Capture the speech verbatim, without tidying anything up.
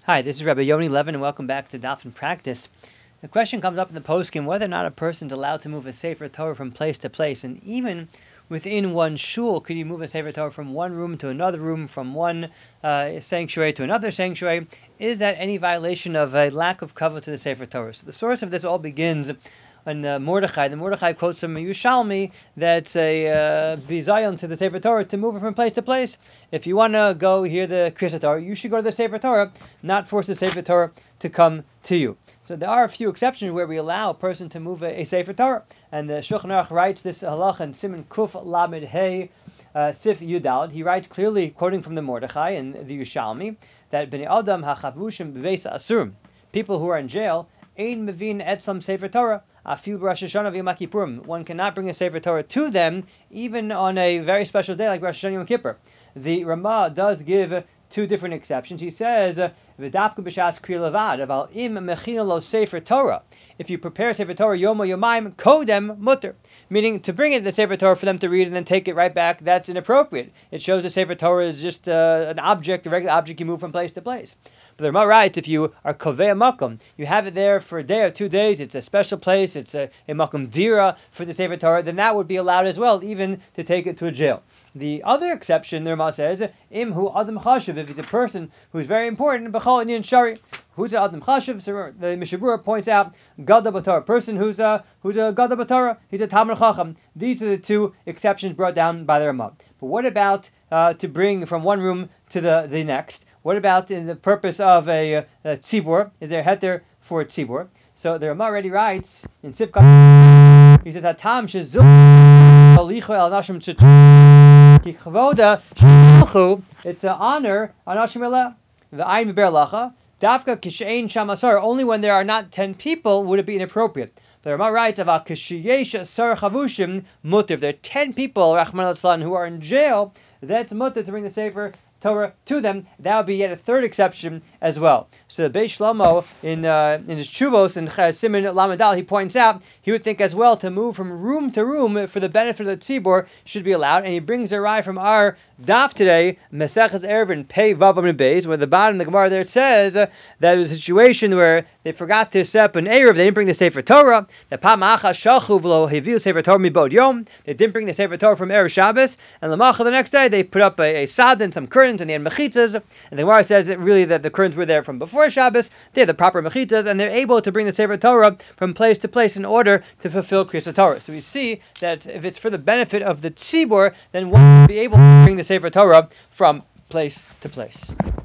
Hi, this is Rabbi Yoni Levin, and welcome back to Daf and Practice. The question comes up in the poskim whether or not a person is allowed to move a Sefer Torah from place to place, and even within one shul, could you move a Sefer Torah from one room to another room, from one uh, sanctuary to another sanctuary? Is that any violation of a lack of kavod to the Sefer Torah? So the source of this all begins in uh, Mordechai. The Mordechai quotes from Yerushalmi that's a uh, bizayon to the Sefer Torah to move it from place to place. If you want to go hear the Kriyas Torah, you should go to the Sefer Torah, not force the Sefer Torah to come to you. So there are a few exceptions where we allow a person to move a, a Sefer Torah. And the Shulchan Aruch writes this halach in Siman Kuf Lamed Hey uh, Sif Yudalad. He writes clearly, quoting from the Mordechai and the Yerushalmi, that Bnei Adam hachavushim b'veis asurim, people who are in jail, ein mevin etzlam Sefer Torah. Afil Rosh Hashanah v'Yom Kippurim. One cannot bring a Sefer Torah to them, even on a very special day like Rosh Hashanah Yom Kippur. The Ramah does give two different exceptions. He says, "V'dafka b'shas kri levad, aval im mechina lo Sefer Torah." If you prepare Sefer Torah yom yomayim kodem mutter, meaning to bring it the Sefer Torah for them to read and then take it right back, that's inappropriate. It shows the Sefer Torah is just uh, an object, a regular object you move from place to place. But the Ramah writes, if you are kovei makom, you have it there for a day or two days, it's a special place, it's a, a makom dira for the Sefer Torah, then that would be allowed as well, even to take it to a jail. The other exception, the Ramah says, im hu adam chashuv, if he's a person who is very important, b'chol inyan shari. Who's a adam chashuv? So the Mishabura points out, Gada B'Torah, a person who's a who's a Gada B'Torah, he's a Talmid Chacham. These are the two exceptions brought down by the Ramah. But what about uh, to bring from one room to the, the next? What about in the purpose of a, a tzibur? Is there a heter for a tzibur? So the Ramah already writes in Sivka, he says, Hatam shezul alicho el nashim tzitzu ki chavoda shulchu. It's an honor on nashim eleh. The ayin beber lacha. Dafka kishein shamasar. Only when there are not ten people would it be inappropriate. The Ramah writes about kisheyesh sar chavushim mutter. If there are ten people, Rachmana litzlan, who are in jail, that's mutter to bring the Sefer Torah to them. That would be yet a third exception as well. So the Beis Shlomo in uh, in his Chuvos in Siman Lamadal, he points out he would think as well to move from room to room for the benefit of the tzibur should be allowed. And he brings a rye from our daf today, Maseches Eruvin Pei Vav Amud Beis, where the bottom of the Gemara there it says uh, that it was a situation where they forgot to set up an Erev, they didn't bring the Sefer Torah. The Pam Achas Shachu V'lo Heviu Sefer Torah Mibod Yom. They didn't bring the Sefer Torah from Erev Shabbos, and Lamacha the next day they put up a, a sad and some curtains and they had mechitzas. And the Gemara says that really that the curtains were there from before Shabbos. They had the proper mechitzas, and they're able to bring the Sefer Torah from place to place in order to fulfill Kriyas Torah. So we see that if it's for the benefit of the tzibur, then one will be able to bring the Sefer Torah from place to place.